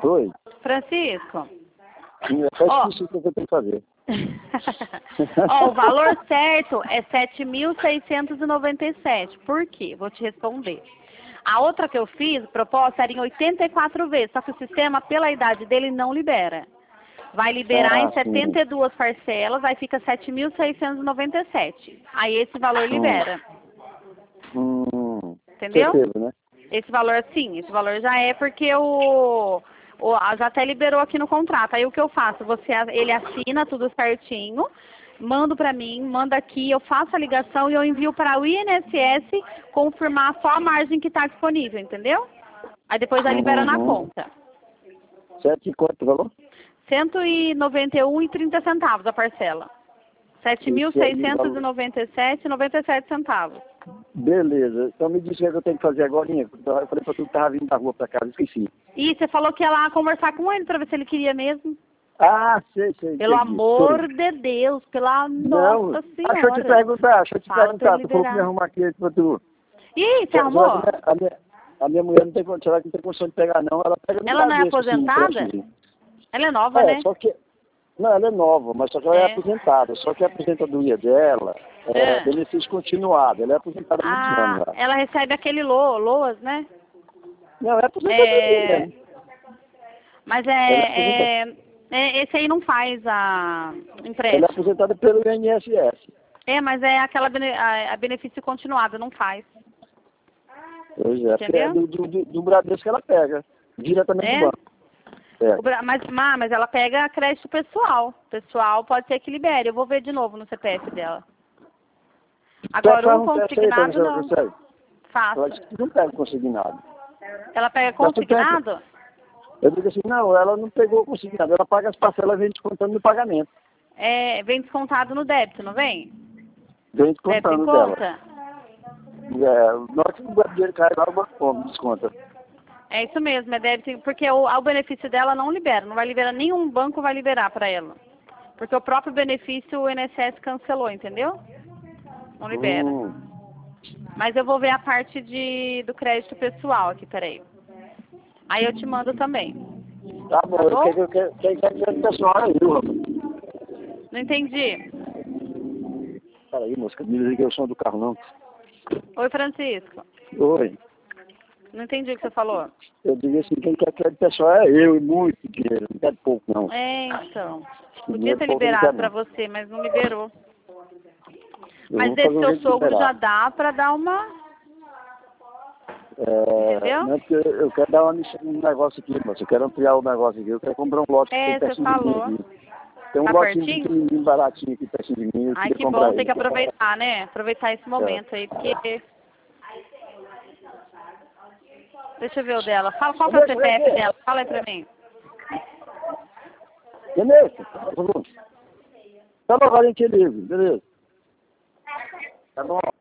Oi. Francisco. É isso que eu tenho que fazer. Ó, o valor certo é 7.697. Por quê? Vou te responder. A outra que eu fiz, proposta, era em 84 vezes, só que o sistema, pela idade dele, não libera. Vai liberar em 72 parcelas, aí fica 7.697. Aí esse valor libera. Entendeu? Certeza, né? Esse valor, sim, esse valor já é porque já até liberou aqui no contrato. Aí o que eu faço? Ele assina tudo certinho, manda pra mim, manda aqui, eu faço a ligação e eu envio para o INSS confirmar só a margem que está disponível, entendeu? Aí depois já libera na conta. Certo, e quanto o valor? 191,30 centavos a parcela. 7.697,97 centavos. Beleza. Então me diz o que eu tenho que fazer agora. Eu falei pra tu que tava vindo da rua pra casa, esqueci. E você falou que ia lá conversar com ele pra ver se ele queria mesmo. Ah, sei. Pelo amor de Deus, pela Nossa Senhora. Deixa eu te perguntar. Tu falou que me arrumar aqui pra tu. Ih, você arrumou? A minha mulher não tem condição de pegar, não. Ela pega no Ela não é aposentada? Ela é nova, né? Só que... Não, ela é nova, mas só que ela é aposentada. Só que a aposentadoria dela é benefício continuado. Ela é aposentada há muitos anos lá. Ela recebe aquele LOAS, né? Não, é aposentadoria, né? Mas esse aí não faz a empréstimo. Ela é aposentada pelo INSS. Mas é aquela a benefício continuado, não faz. Pois é, entendeu? Do Bradesco que ela pega, diretamente do banco. Mas ela pega crédito pessoal. Pessoal pode ser que libere. Eu vou ver de novo no CPF dela. Agora o consignado não. Faça. Ela disse que não pega consignado. Ela pega consignado? Eu digo assim, não, ela não pegou consignado. Ela paga as parcelas e vem descontando no pagamento. Vem descontado no débito, não vem? Vem descontando dela. Conta? Na hora que o dinheiro cai lá, o banco desconta. É isso mesmo, é débito, porque o benefício dela não libera, não vai liberar, nenhum banco vai liberar para ela. Porque o próprio benefício o INSS cancelou, entendeu? Não libera. Mas eu vou ver a parte do crédito pessoal aqui, peraí. Aí eu te mando também. Tá bom, eu quero crédito pessoal aí, viu? Não entendi. Peraí, moça, me liguei o som do carro, não. Oi, Francisco. Oi. Não entendi o que você falou. Eu digo assim, quem quer crédito pessoal é eu, e muito dinheiro, não quero pouco, não. Então. Podia ter liberado pra você, mas não liberou. Mas esse seu sogro já dá pra dar uma... Entendeu? Não, porque eu quero dar um negócio aqui, moça. Eu quero ampliar o negócio aqui. Eu quero comprar um lote que tem pertinho de mim aqui. Tem um lotinho pequenininho, baratinho aqui pertinho de mim. Ai, que bom, tem que aproveitar, né? Aproveitar esse momento aí, porque... Deixa eu ver o dela. Fala qual que é o CPF dela. Fala aí pra mim. Beleza? Tá bom, agora a gente liga, beleza? Tá bom.